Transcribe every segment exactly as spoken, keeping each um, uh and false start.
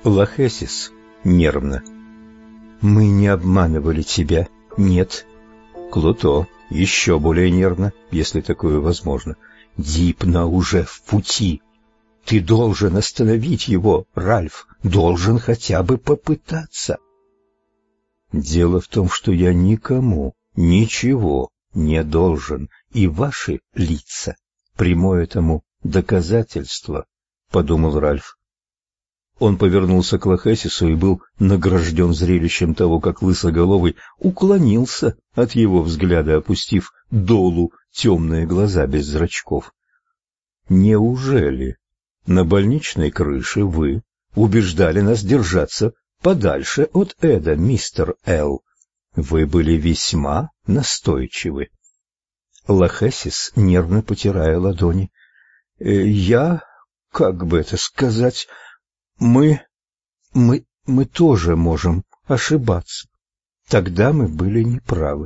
Лахесис нервно. «Мы не обманывали тебя, нет». Клото еще более нервно, если такое возможно. «Дипно уже в пути. Ты должен остановить его, Ральф, должен хотя бы попытаться». «Дело в том, что я никому ничего не должен, и ваши лица прямое тому доказательство», — подумал Ральф. Он повернулся к Лахесису и был награжден зрелищем того, как лысоголовый уклонился от его взгляда, опустив долу темные глаза без зрачков. «Неужели на больничной крыше вы убеждали нас держаться подальше от Эда, мистер Эл? Вы были весьма настойчивы». Лахесис, нервно потирая ладони. «Э, «Я, как бы это сказать, мы, мы, мы тоже можем ошибаться. Тогда мы были неправы».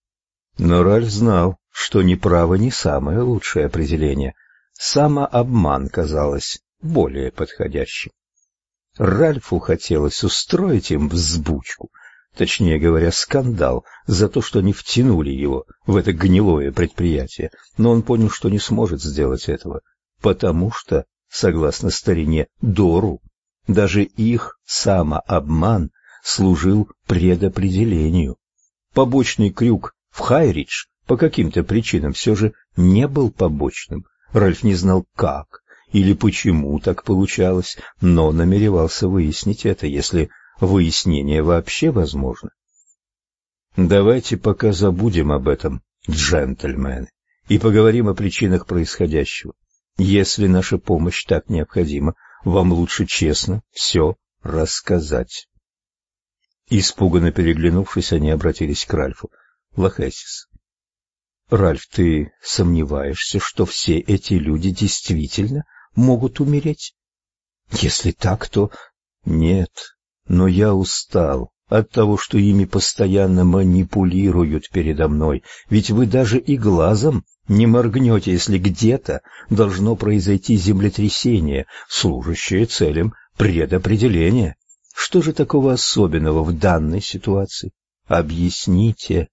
Но Ральф знал, что неправо не самое лучшее определение. Самообман казалось более подходящим. Ральфу хотелось устроить им взбучку, точнее говоря, скандал, за то, что не втянули его в это гнилое предприятие, но он понял, что не сможет сделать этого, потому что, согласно старине Дору, даже их самообман служил предопределению. Побочный крюк в Хайридж по каким-то причинам все же не был побочным. Ральф не знал, как или почему так получалось, но намеревался выяснить это, если выяснение вообще возможно. «Давайте пока забудем об этом, джентльмены, и поговорим о причинах происходящего. Если наша помощь так необходима, вам лучше честно все рассказать». Испуганно переглянувшись, они обратились к Ральфу. «Лахесис, Ральф, ты сомневаешься, что все эти люди действительно могут умереть? Если так, то...» «Нет, но я устал от того, что ими постоянно манипулируют передо мной, ведь вы даже и глазом не моргнете, если где-то должно произойти землетрясение, служащее целям предопределения. Что же такого особенного в данной ситуации? Объясните».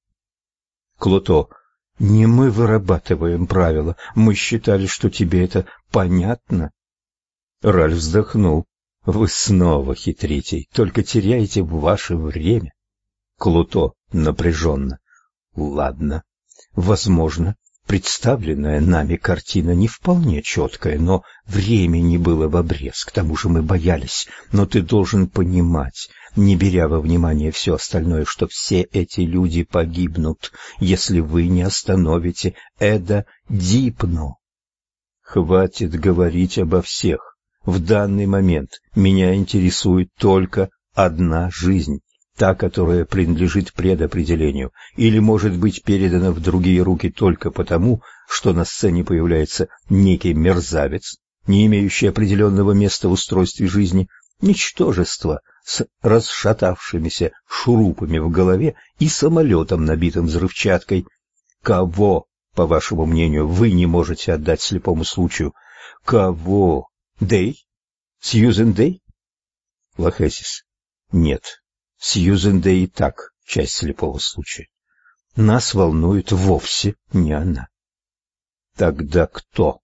Клото: «Не мы вырабатываем правила, мы считали, что тебе это понятно». Ральф вздохнул. «Вы снова хитрите, только теряете ваше время». Клото напряженно: «Ладно, возможно, представленная нами картина не вполне четкая, но времени было в обрез, к тому же мы боялись, но ты должен понимать, не беря во внимание все остальное, что все эти люди погибнут, если вы не остановите Эда Дипно». «Хватит говорить обо всех. В данный момент меня интересует только одна жизнь, та, которая принадлежит предопределению, или может быть передана в другие руки только потому, что на сцене появляется некий мерзавец, не имеющий определенного места в устройстве жизни, ничтожество с расшатавшимися шурупами в голове и самолетом, набитым взрывчаткой. Кого, по вашему мнению, вы не можете отдать слепому случаю? Кого? Дэй? Сьюзен Дэй?» Лахесис: «Нет, Сьюзен Дэй и так часть слепого случая. Нас волнует вовсе не она». «Тогда кто?»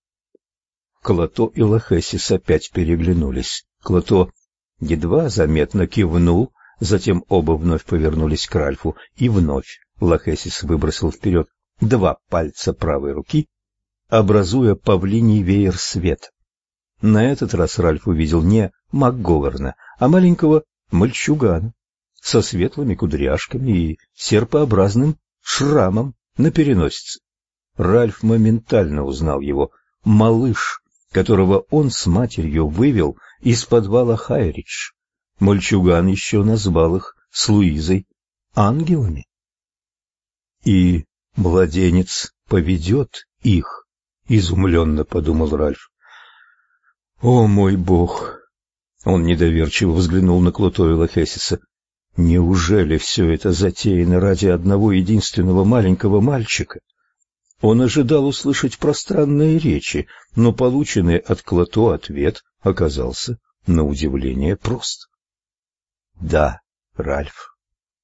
Клото и Лахесис опять переглянулись. Клото едва заметно кивнул, затем оба вновь повернулись к Ральфу, и вновь Лахесис выбросил вперед два пальца правой руки, образуя павлиний веер света. На этот раз Ральф увидел не МакГоверна, а маленького мальчугана со светлыми кудряшками и серпообразным шрамом на переносице. Ральф моментально узнал его. Малыш, которого он с матерью вывел из подвала Хайридж. Мальчуган еще назвал их с Луизой ангелами. «И младенец поведет их», — изумленно подумал Ральф. «О, мой бог!» Он недоверчиво взглянул на Клото и Лахесиса. «Неужели все это затеяно ради одного единственного маленького мальчика?» Он ожидал услышать пространные речи, но полученный от Клото ответ оказался на удивление прост. Да, Ральф.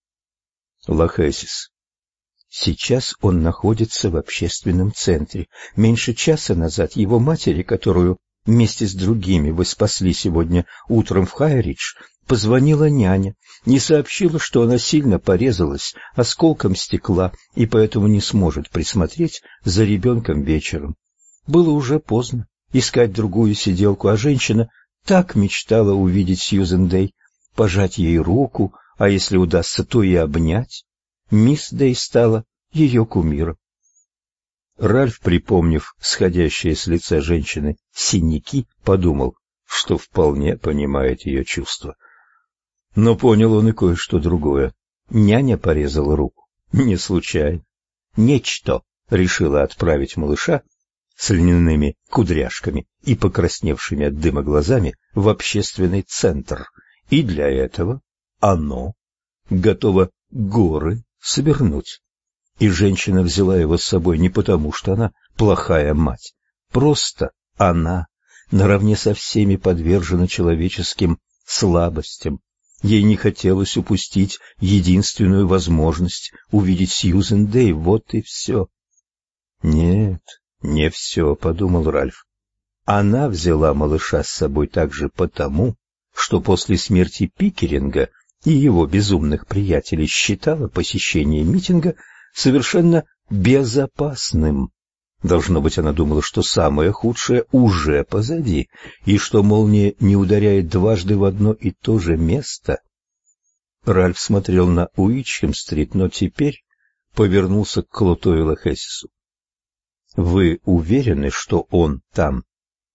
Лохесис. Сейчас он находится в общественном центре. Меньше часа назад его матери, которую вместе с другими вы спасли сегодня утром в Хайридж, позвонила няня и сообщила, что она сильно порезалась осколком стекла и поэтому не сможет присмотреть за ребенком вечером. Было уже поздно искать другую сиделку, а женщина так мечтала увидеть Сьюзен Дэй, пожать ей руку, а если удастся, то и обнять. Мисс Дэй стала ее кумиром. Ральф, припомнив сходящие с лица женщины синяки, подумал, что вполне понимает ее чувства. Но понял он и кое-что другое. Няня порезала руку не случайно. Нечто решила отправить малыша с льняными кудряшками и покрасневшими от дыма глазами в общественный центр, и для этого оно готово горы свернуть. И женщина взяла его с собой не потому, что она плохая мать, просто она наравне со всеми подвержена человеческим слабостям. Ей не хотелось упустить единственную возможность увидеть Сьюзен Дэй, вот и все. Нет, не все, подумал Ральф. Она взяла малыша с собой также потому, что после смерти Пикеринга и его безумных приятелей считала посещение митинга совершенно безопасным. Должно быть, она думала, что самое худшее уже позади, и что молния не ударяет дважды в одно и то же место. Ральф смотрел на Уитчхэм-стрит, но теперь повернулся к Клото и Лохесису. — Вы уверены, что он там?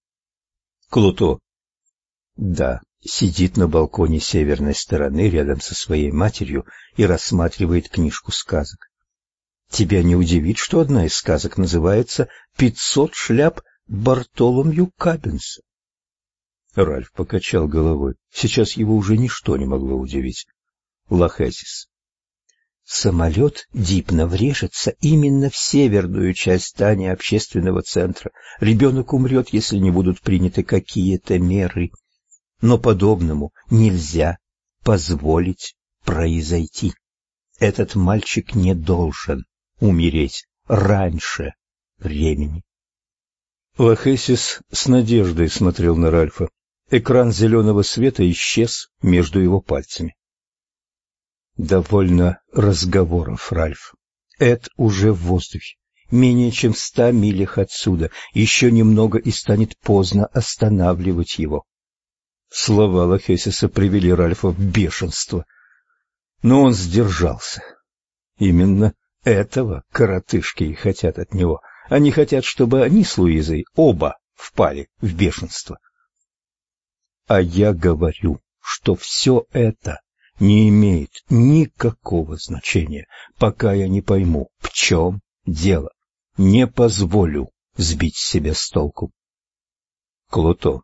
Клото. — Да, сидит на балконе северной стороны рядом со своей матерью и рассматривает книжку сказок. Тебя не удивит, что одна из сказок называется «Пятьсот шляп Бартоломью Каббинса»? Ральф покачал головой. Сейчас его уже ничто не могло удивить. Лохесис. Самолет Дипна врежется именно в северную часть здания общественного центра. Ребенок умрет, если не будут приняты какие-то меры. Но подобному нельзя позволить произойти. Этот мальчик не должен умереть раньше времени. Лохесис с надеждой смотрел на Ральфа. Экран зеленого света исчез между его пальцами. Довольно разговоров, Ральф. Эд уже в воздухе, менее чем в ста милях отсюда. Еще немного, и станет поздно останавливать его. Слова Лохесиса привели Ральфа в бешенство. Но он сдержался. Именно этого коротышки и хотят от него. Они хотят, чтобы они с Луизой оба впали в бешенство. А я говорю, что все это не имеет никакого значения, пока я не пойму, в чем дело. Не позволю сбить себя с толку. Клото.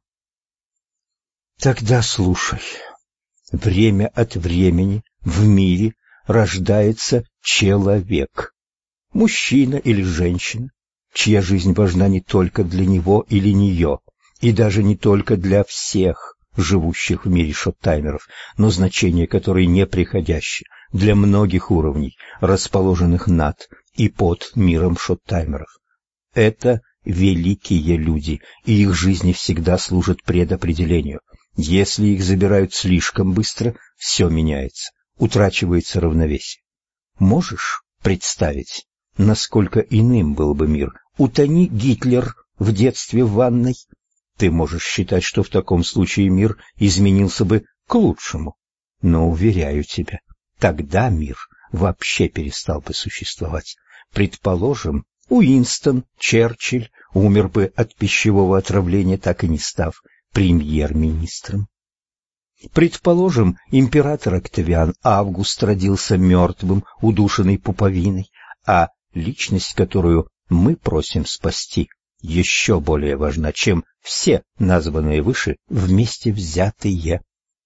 Тогда слушай. Время от времени в мире рождается человек, мужчина или женщина, чья жизнь важна не только для него или нее, и даже не только для всех живущих в мире шоттаймеров, но значение которой неприходящее для многих уровней, расположенных над и под миром шоттаймеров. Это великие люди, и их жизни всегда служат предопределению. Если их забирают слишком быстро, все меняется, утрачивается равновесие. Можешь представить, насколько иным был бы мир? Утони Гитлер в детстве в ванной. Ты можешь считать, что в таком случае мир изменился бы к лучшему. Но, уверяю тебя, тогда мир вообще перестал бы существовать. Предположим, Уинстон Черчилль умер бы от пищевого отравления, так и не став премьер-министром. Предположим, император Октавиан Август родился мертвым, удушенный пуповиной, а личность, которую мы просим спасти, еще более важна, чем все названные выше вместе взятые.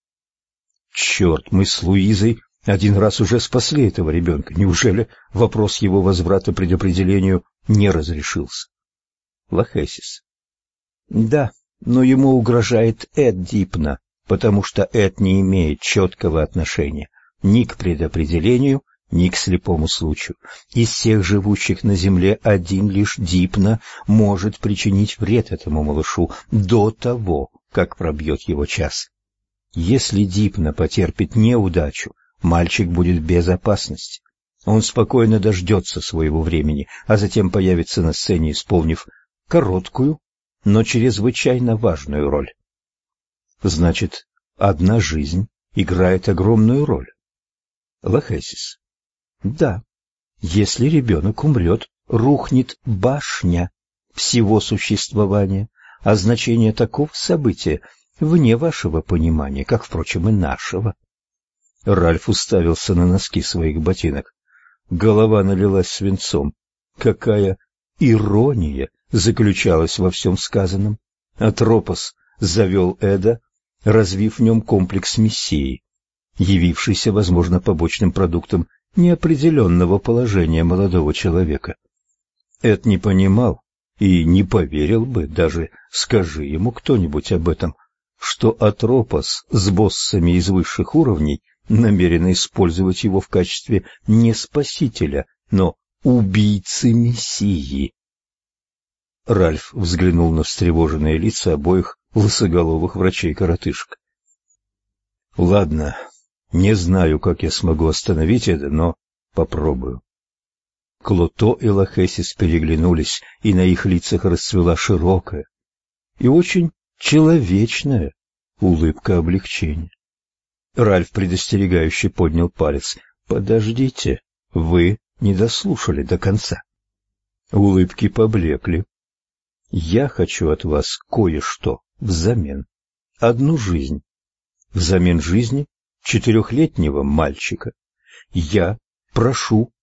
Черт, мы с Луизой один раз уже спасли этого ребенка. Неужели вопрос его возврата предопределению не разрешился? Лохесис. Да, но ему угрожает Эд Дипна. потому что Эд не имеет четкого отношения ни к предопределению, ни к слепому случаю. Из всех живущих на земле один лишь Дипна может причинить вред этому малышу до того, как пробьет его час. Если Дипна потерпит неудачу, мальчик будет в безопасности. Он спокойно дождется своего времени, а затем появится на сцене, исполнив короткую, но чрезвычайно важную роль. Значит, одна жизнь играет огромную роль. Лахесис. Да, если ребенок умрет, рухнет башня всего существования, а значение такого события вне вашего понимания, как, впрочем, и нашего. Ральф уставился на носки своих ботинок. Голова налилась свинцом. Какая ирония заключалась во всем сказанном. Атропос завел Эда, развив в нем комплекс мессии, явившийся, возможно, побочным продуктом неопределенного положения молодого человека. Эд не понимал и не поверил бы, даже скажи ему кто-нибудь об этом, что Атропос с боссами из высших уровней намерен использовать его в качестве не спасителя, но убийцы мессии. Ральф взглянул на встревоженные лица обоих лысоголовых врачей-коротышек. Ладно, не знаю, как я смогу остановить это, но попробую. Клото и Лахесис переглянулись, и на их лицах расцвела широкая и очень человечная улыбка облегчения. Ральф предостерегающе поднял палец. «Подождите, вы не дослушали до конца». Улыбки поблекли. «Я хочу от вас кое-что взамен. Одну жизнь. Взамен жизни четырехлетнего мальчика. Я прошу